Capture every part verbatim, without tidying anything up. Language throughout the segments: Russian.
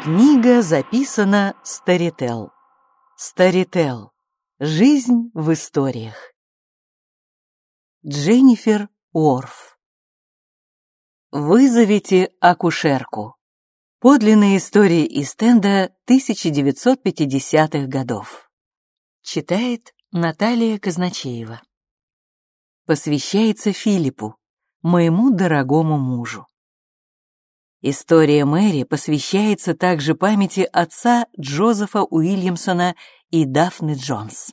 Книга записана Storytel. Storytel. Жизнь в историях. Дженнифер Уорф. Вызовите акушерку. Подлинные истории Ист-Энда тысяча девятьсот пятидесятых годов. Читает Наталья Казначеева. Посвящается Филиппу, моему дорогому мужу. История Мэри посвящается также памяти отца Джозефа Уильямсона и Дафны Джонс.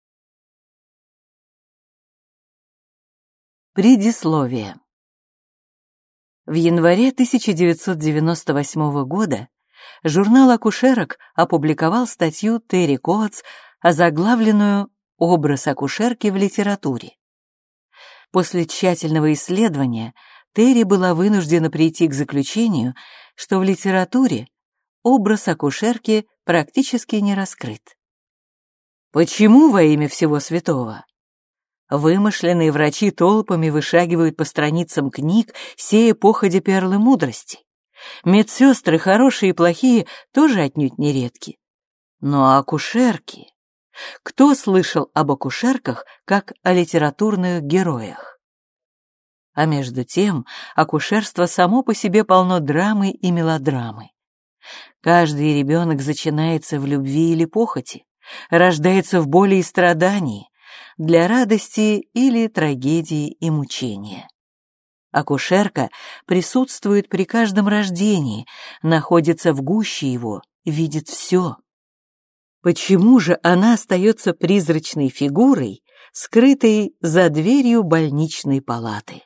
Предисловие. В январе тысяча девятьсот девяносто восьмого года журнал акушерок опубликовал статью Терри Коатс, озаглавленную «Образ акушерки в литературе». После тщательного исследования Терри была вынуждена прийти к заключению, что в литературе образ акушерки практически не раскрыт. Почему во имя всего святого? Вымышленные врачи толпами вышагивают по страницам книг, сея походя перлы мудрости. Медсестры, хорошие и плохие, тоже отнюдь не редки. Но акушерки... Кто слышал об акушерках, как о литературных героях? А между тем, акушерство само по себе полно драмы и мелодрамы. Каждый ребенок зачинается в любви или похоти, рождается в боли и страдании, для радости или трагедии и мучения. Акушерка присутствует при каждом рождении, находится в гуще его, видит все. Почему же она остается призрачной фигурой, скрытой за дверью больничной палаты?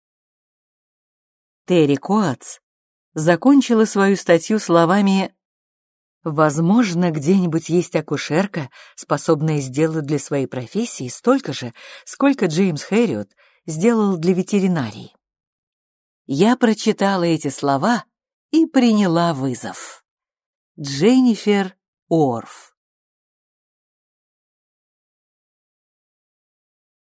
Терри Коатс закончила свою статью словами: «Возможно, где-нибудь есть акушерка, способная сделать для своей профессии столько же, сколько Джеймс Хэриот сделал для ветеринарии». Я прочитала эти слова и приняла вызов. Дженнифер Уорф.